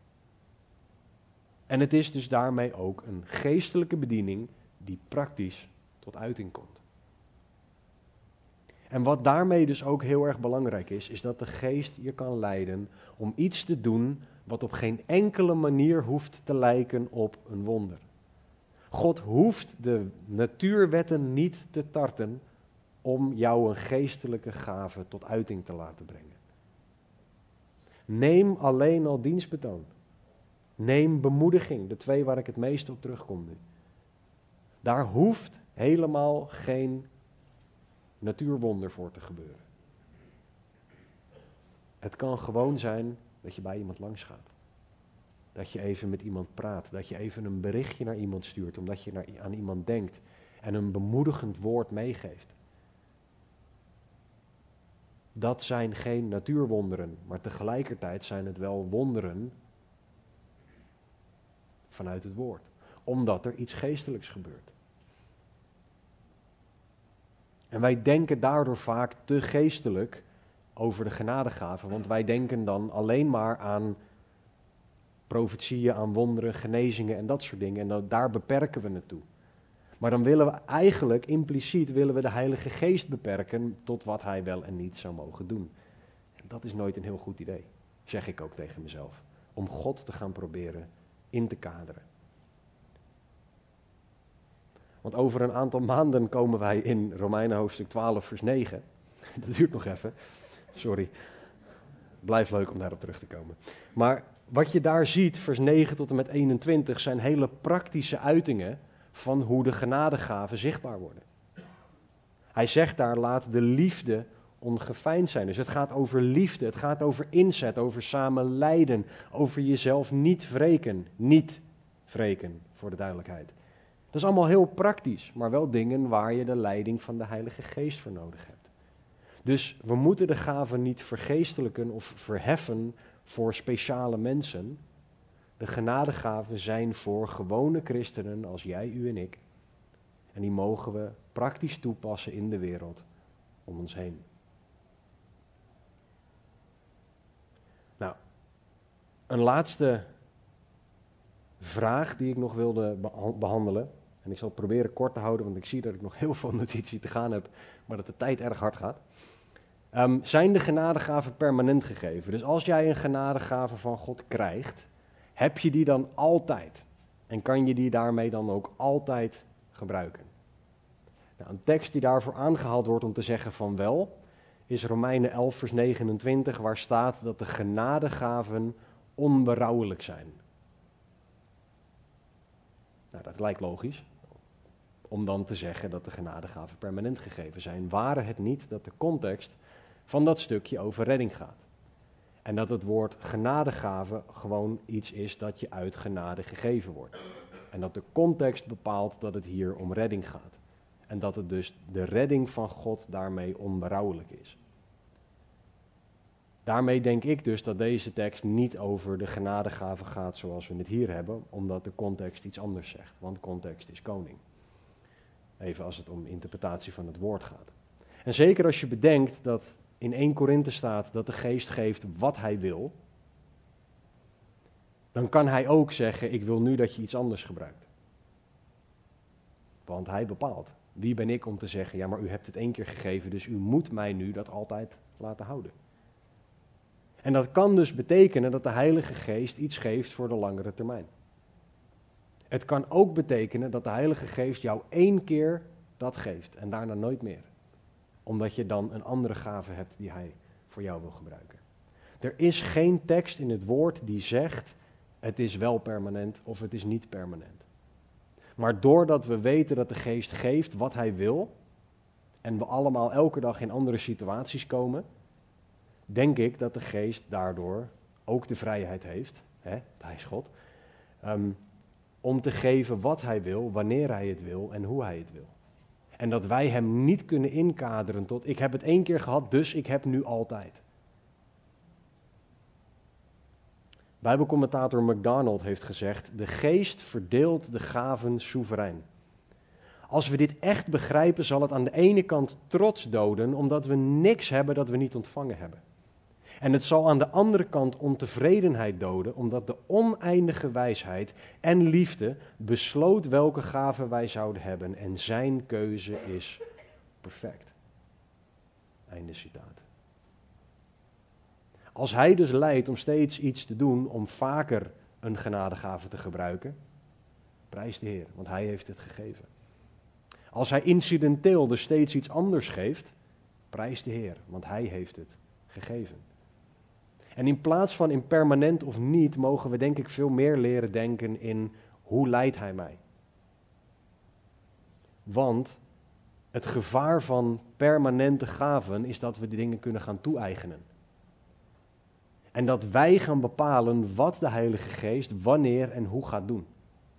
En het is dus daarmee ook een geestelijke bediening die praktisch tot uiting komt. En wat daarmee dus ook heel erg belangrijk is, is dat de Geest je kan leiden om iets te doen wat op geen enkele manier hoeft te lijken op een wonder. God hoeft de natuurwetten niet te tarten om jou een geestelijke gave tot uiting te laten brengen. Neem alleen al dienstbetoon. Neem bemoediging, de twee waar ik het meest op terugkom nu. Daar hoeft helemaal geen natuurwonder voor te gebeuren. Het kan gewoon zijn dat je bij iemand langs gaat. Dat je even met iemand praat. Dat je even een berichtje naar iemand stuurt omdat je naar, aan iemand denkt. En een bemoedigend woord meegeeft. Dat zijn geen natuurwonderen, maar tegelijkertijd zijn het wel wonderen vanuit het woord. Omdat er iets geestelijks gebeurt. En wij denken daardoor vaak te geestelijk over de genadegaven, want wij denken dan alleen maar aan profetieën, aan wonderen, genezingen en dat soort dingen. En dan, daar beperken we het toe. Maar dan willen we eigenlijk, impliciet, willen we de Heilige Geest beperken tot wat hij wel en niet zou mogen doen. En dat is nooit een heel goed idee, zeg ik ook tegen mezelf. Om God te gaan proberen in te kaderen. Want over een aantal maanden komen wij in Romeinen hoofdstuk twaalf vers negen. Dat duurt nog even, sorry. Blijft leuk om daarop terug te komen. Maar wat je daar ziet, vers negen tot en met eenentwintig, zijn hele praktische uitingen van hoe de genadegaven zichtbaar worden. Hij zegt daar, laat de liefde ongeveinsd zijn. Dus het gaat over liefde, het gaat over inzet, over samen lijden, over jezelf niet wreken. Niet wreken, voor de duidelijkheid. Dat is allemaal heel praktisch, maar wel dingen waar je de leiding van de Heilige Geest voor nodig hebt. Dus we moeten de gaven niet vergeestelijken of verheffen voor speciale mensen. De genadegaven zijn voor gewone christenen als jij, u en ik. En die mogen we praktisch toepassen in de wereld om ons heen. Nou, een laatste vraag die ik nog wilde behandelen. En ik zal het proberen kort te houden, want ik zie dat ik nog heel veel notitie te gaan heb, maar dat de tijd erg hard gaat. Um, zijn de genadegaven permanent gegeven? Dus als jij een genadegave van God krijgt, heb je die dan altijd? En kan je die daarmee dan ook altijd gebruiken? Nou, een tekst die daarvoor aangehaald wordt om te zeggen van wel, is Romeinen elf vers negenentwintig, waar staat dat de genadegaven onberouwelijk zijn. Nou, dat lijkt logisch, om dan te zeggen dat de genadegaven permanent gegeven zijn. Ware het niet dat de context van dat stukje over redding gaat. En dat het woord genadegave gewoon iets is dat je uit genade gegeven wordt. En dat de context bepaalt dat het hier om redding gaat. En dat het dus de redding van God daarmee onberouwelijk is. Daarmee denk ik dus dat deze tekst niet over de genadegave gaat zoals we het hier hebben, omdat de context iets anders zegt. Want context is koning. Even als het om interpretatie van het woord gaat. En zeker als je bedenkt dat in eerste Korinthe staat dat de geest geeft wat hij wil, dan kan hij ook zeggen, ik wil nu dat je iets anders gebruikt. Want hij bepaalt. Wie ben ik om te zeggen, ja maar u hebt het één keer gegeven, dus u moet mij nu dat altijd laten houden. En dat kan dus betekenen dat de Heilige Geest iets geeft voor de langere termijn. Het kan ook betekenen dat de Heilige Geest jou één keer dat geeft en daarna nooit meer. Omdat je dan een andere gave hebt die hij voor jou wil gebruiken. Er is geen tekst in het woord die zegt, het is wel permanent of het is niet permanent. Maar doordat we weten dat de Geest geeft wat hij wil, en we allemaal elke dag in andere situaties komen, denk ik dat de Geest daardoor ook de vrijheid heeft, hè, hij is God, um, om te geven wat hij wil, wanneer hij het wil en hoe hij het wil. En dat wij hem niet kunnen inkaderen tot, ik heb het één keer gehad, dus ik heb nu altijd. Bijbelcommentator MacDonald heeft gezegd, de Geest verdeelt de gaven soeverein. Als we dit echt begrijpen, zal het aan de ene kant trots doden, omdat we niks hebben dat we niet ontvangen hebben. En het zal aan de andere kant ontevredenheid doden, omdat de oneindige wijsheid en liefde besloot welke gaven wij zouden hebben. En zijn keuze is perfect. Einde citaat. Als hij dus leidt om steeds iets te doen, om vaker een genadegave te gebruiken, prijs de Heer, want hij heeft het gegeven. Als hij incidenteel dus steeds iets anders geeft, prijs de Heer, want hij heeft het gegeven. En in plaats van in permanent of niet, mogen we denk ik veel meer leren denken in hoe leidt hij mij. Want Het gevaar van permanente gaven is dat we die dingen kunnen gaan toe-eigenen. En dat wij gaan bepalen wat de Heilige Geest wanneer en hoe gaat doen.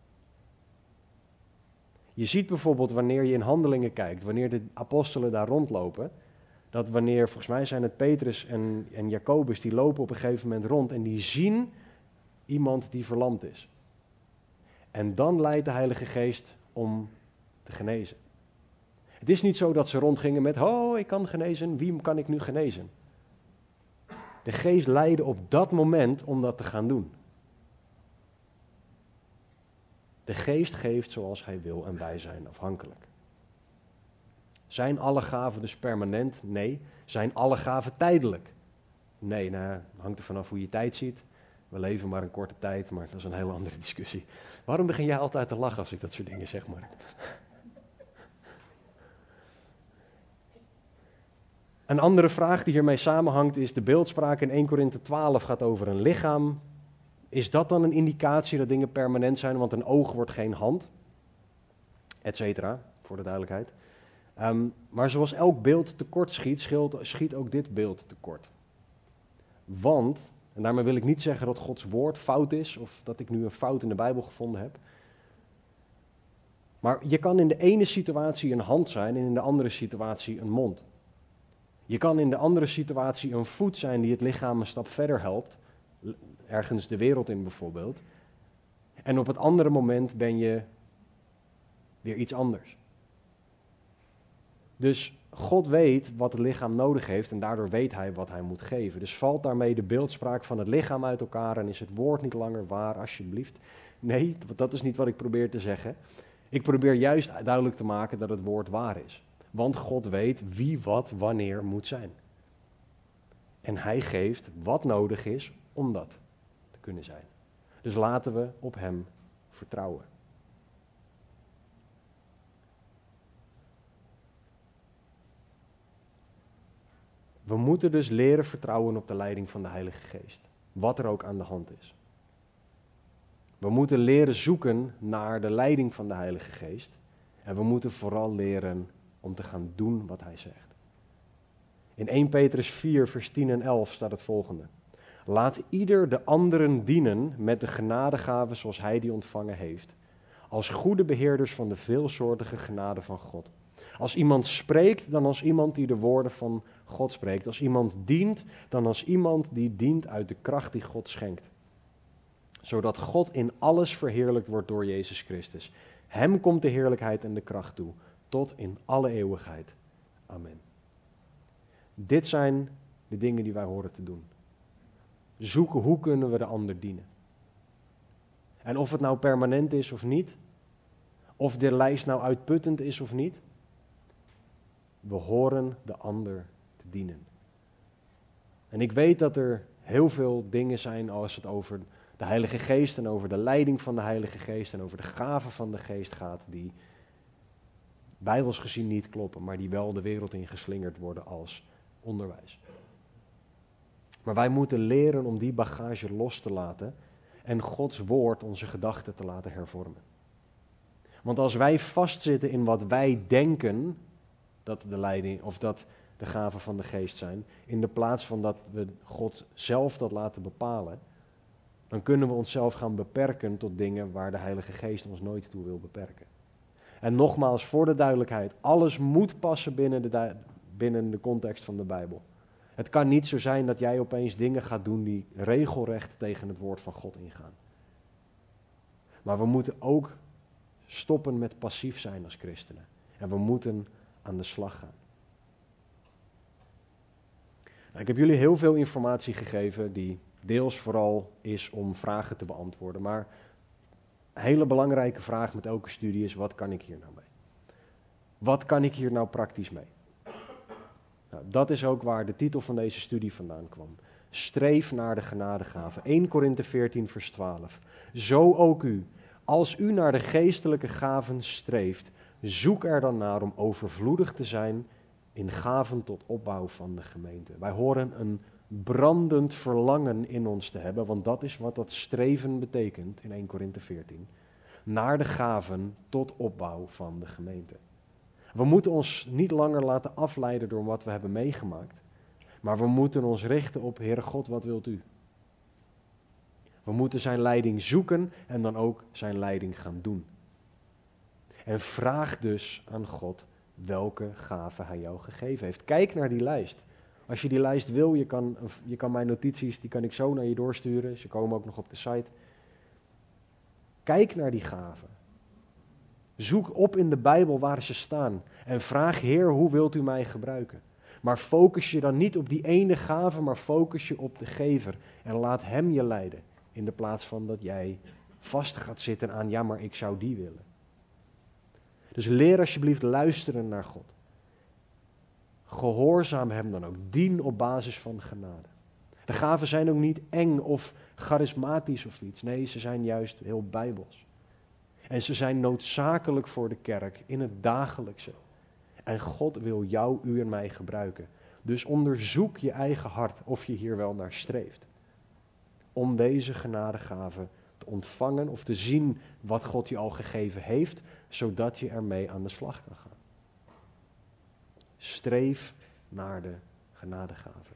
Je ziet bijvoorbeeld wanneer je in Handelingen kijkt, wanneer de apostelen daar rondlopen, dat wanneer, volgens mij zijn het Petrus en, en Jacobus, die lopen op een gegeven moment rond en die zien iemand die verlamd is. En dan leidt de Heilige Geest om te genezen. Het is niet zo dat ze rondgingen met, oh, ik kan genezen, wie kan ik nu genezen? De Geest leidde op dat moment om dat te gaan doen. De Geest geeft zoals Hij wil en wij zijn afhankelijk. Zijn alle gaven dus permanent? Nee. Zijn alle gaven tijdelijk? Nee, nou, hangt er vanaf hoe je tijd ziet. We leven maar een korte tijd, maar dat is een hele andere discussie. Waarom begin jij altijd te lachen als ik dat soort dingen zeg, maar? Een andere vraag die hiermee samenhangt is, de beeldspraak in Eerste Korinthe twaalf gaat over een lichaam. Is dat dan een indicatie dat dingen permanent zijn, want een oog wordt geen hand? Etcetera, voor de duidelijkheid. Um, maar zoals elk beeld tekort schiet, schiet, schiet ook dit beeld tekort. Want, en daarmee wil ik niet zeggen dat Gods woord fout is, of dat ik nu een fout in de Bijbel gevonden heb. Maar je kan in de ene situatie een hand zijn en in de andere situatie een mond. Je kan in de andere situatie een voet zijn die het lichaam een stap verder helpt, ergens de wereld in bijvoorbeeld. En op het andere moment ben je weer iets anders. Dus God weet wat het lichaam nodig heeft en daardoor weet Hij wat Hij moet geven. Dus valt daarmee de beeldspraak van het lichaam uit elkaar en is het woord niet langer waar, alsjeblieft? Nee, dat is niet wat ik probeer te zeggen. Ik probeer juist duidelijk te maken dat het woord waar is. Want God weet wie wat wanneer moet zijn. En Hij geeft wat nodig is om dat te kunnen zijn. Dus laten we op Hem vertrouwen. We moeten dus leren vertrouwen op de leiding van de Heilige Geest. Wat er ook aan de hand is. We moeten leren zoeken naar de leiding van de Heilige Geest. En we moeten vooral leren om te gaan doen wat Hij zegt. In Eerste Petrus vier, vers tien en elf staat het volgende. Laat ieder de anderen dienen met de genadegaven zoals hij die ontvangen heeft. Als goede beheerders van de veelsoortige genade van God. Als iemand spreekt, dan als iemand die de woorden van God spreekt. Als iemand dient, dan als iemand die dient uit de kracht die God schenkt. Zodat God in alles verheerlijkt wordt door Jezus Christus. Hem komt de heerlijkheid en de kracht toe, tot in alle eeuwigheid. Amen. Dit zijn de dingen die wij horen te doen. Zoeken hoe kunnen we de ander dienen. En of het nou permanent is of niet, of de lijst nou uitputtend is of niet, we horen de ander te dienen. En ik weet dat er heel veel dingen zijn als het over de Heilige Geest en over de leiding van de Heilige Geest en over de gaven van de Geest gaat, die bijbels gezien niet kloppen, maar die wel de wereld in geslingerd worden als onderwijs. Maar wij moeten leren om die bagage los te laten en Gods woord onze gedachten te laten hervormen. Want als wij vastzitten in wat wij denken dat de leiding of dat de gaven van de Geest zijn, in de plaats van dat we God zelf dat laten bepalen, dan kunnen we onszelf gaan beperken tot dingen waar de Heilige Geest ons nooit toe wil beperken. En nogmaals, voor de duidelijkheid, alles moet passen binnen de, binnen de context van de Bijbel. Het kan niet zo zijn dat jij opeens dingen gaat doen die regelrecht tegen het woord van God ingaan. Maar we moeten ook stoppen met passief zijn als christenen. En we moeten aan de slag gaan. Nou, ik heb jullie heel veel informatie gegeven die deels vooral is om vragen te beantwoorden. Maar een hele belangrijke vraag met elke studie is, wat kan ik hier nou mee? Wat kan ik hier nou praktisch mee? Nou, dat is ook waar de titel van deze studie vandaan kwam. Streef naar de genadegaven. Eerste Korinthe veertien vers twaalf. Zo ook u. Als u naar de geestelijke gaven streeft, zoek er dan naar om overvloedig te zijn in gaven tot opbouw van de gemeente. Wij horen een brandend verlangen in ons te hebben, want dat is wat dat streven betekent in Eerste Korinthe veertien. Naar de gaven tot opbouw van de gemeente. We moeten ons niet langer laten afleiden door wat we hebben meegemaakt. Maar we moeten ons richten op, Heere God, wat wilt u? We moeten zijn leiding zoeken en dan ook zijn leiding gaan doen. En vraag dus aan God welke gave hij jou gegeven heeft. Kijk naar die lijst. Als je die lijst wil, je kan, je kan mijn notities, die kan ik zo naar je doorsturen. Ze komen ook nog op de site. Kijk naar die gaven. Zoek op in de Bijbel waar ze staan. En vraag, Heer, hoe wilt u mij gebruiken? Maar focus je dan niet op die ene gave, maar focus je op de gever. En laat hem je leiden. In de plaats van dat jij vast gaat zitten aan, ja, maar ik zou die willen. Dus leer alsjeblieft luisteren naar God. Gehoorzaam hem dan ook. Dien op basis van genade. De gaven zijn ook niet eng of charismatisch of iets. Nee, ze zijn juist heel bijbels. En ze zijn noodzakelijk voor de kerk in het dagelijkse. En God wil jou, u en mij gebruiken. Dus onderzoek je eigen hart of je hier wel naar streeft. Om deze genadegaven te ontvangen of te zien wat God je al gegeven heeft, zodat je ermee aan de slag kan gaan. Streef naar de genadegaven.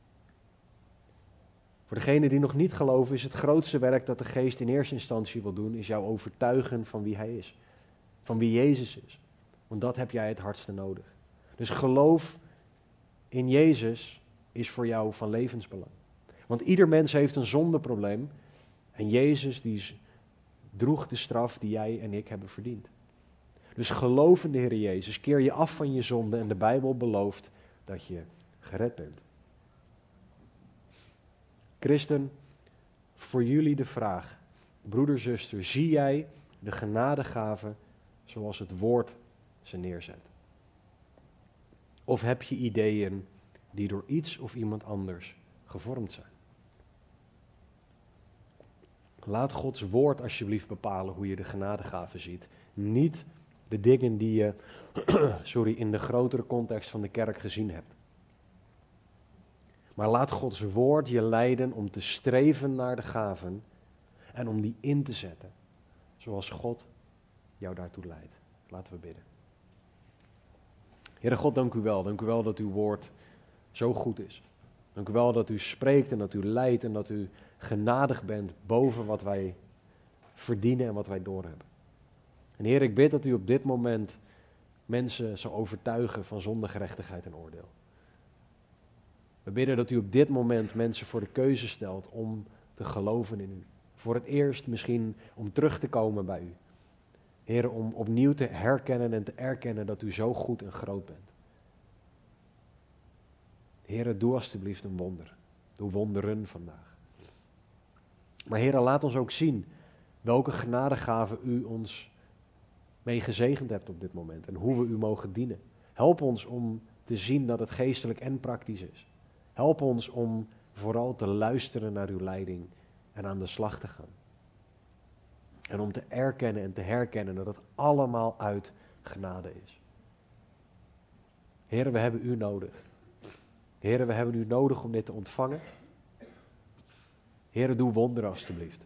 Voor degenen die nog niet geloven is het grootste werk dat de Geest in eerste instantie wil doen, is jou overtuigen van wie Hij is. Van wie Jezus is. Want dat heb jij het hardste nodig. Dus geloof in Jezus is voor jou van levensbelang. Want ieder mens heeft een zondeprobleem. En Jezus die droeg de straf die jij en ik hebben verdiend. Dus geloof in de Heer Jezus. Keer je af van je zonde en de Bijbel belooft dat je gered bent. Christen, voor jullie de vraag. Broeder, zuster, zie jij de genadegaven zoals het woord ze neerzet? Of heb je ideeën die door iets of iemand anders gevormd zijn? Laat Gods woord alsjeblieft bepalen hoe je de genadegaven ziet. Niet de dingen die je sorry, in de grotere context van de kerk gezien hebt. Maar laat Gods woord je leiden om te streven naar de gaven en om die in te zetten. Zoals God jou daartoe leidt. Laten we bidden. Heere God, dank u wel. Dank u wel dat uw woord zo goed is. Dank u wel dat u spreekt en dat u leidt en dat u genadig bent boven wat wij verdienen en wat wij doorhebben. En Heer, ik bid dat u op dit moment mensen zou overtuigen van zonde, gerechtigheid en oordeel. We bidden dat u op dit moment mensen voor de keuze stelt om te geloven in u. Voor het eerst misschien om terug te komen bij u. Heer, om opnieuw te herkennen en te erkennen dat u zo goed en groot bent. Heer, doe alstublieft een wonder. Doe wonderen vandaag. Maar Heer, laat ons ook zien welke genadegaven u ons mee gezegend hebt op dit moment. En hoe we u mogen dienen. Help ons om te zien dat het geestelijk en praktisch is. Help ons om vooral te luisteren naar uw leiding en aan de slag te gaan. En om te erkennen en te herkennen dat het allemaal uit genade is. Heer, we hebben u nodig. Heer, we hebben u nodig om dit te ontvangen. Heer, doe wonderen alstublieft.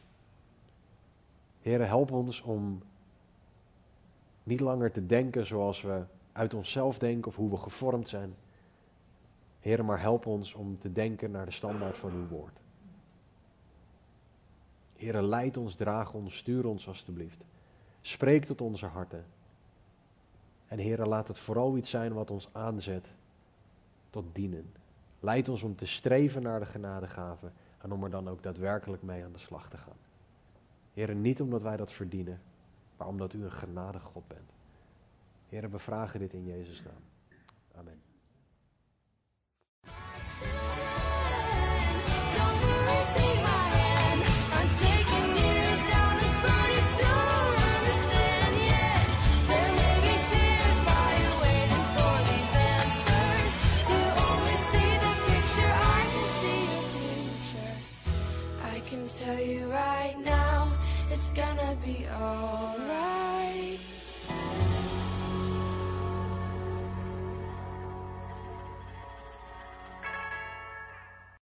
Heer, help ons om niet langer te denken zoals we uit onszelf denken of hoe we gevormd zijn. Heer, maar help ons om te denken naar de standaard van uw woord. Heer, leid ons, draag ons, stuur ons alstublieft. Spreek tot onze harten. En Heer, laat het vooral iets zijn wat ons aanzet tot dienen. Leid ons om te streven naar de genadegaven en om er dan ook daadwerkelijk mee aan de slag te gaan. Heer, niet omdat wij dat verdienen, maar omdat u een genadig God bent. Heer, we vragen dit in Jezus' naam. Amen. Tell you right now, it's gonna be alright.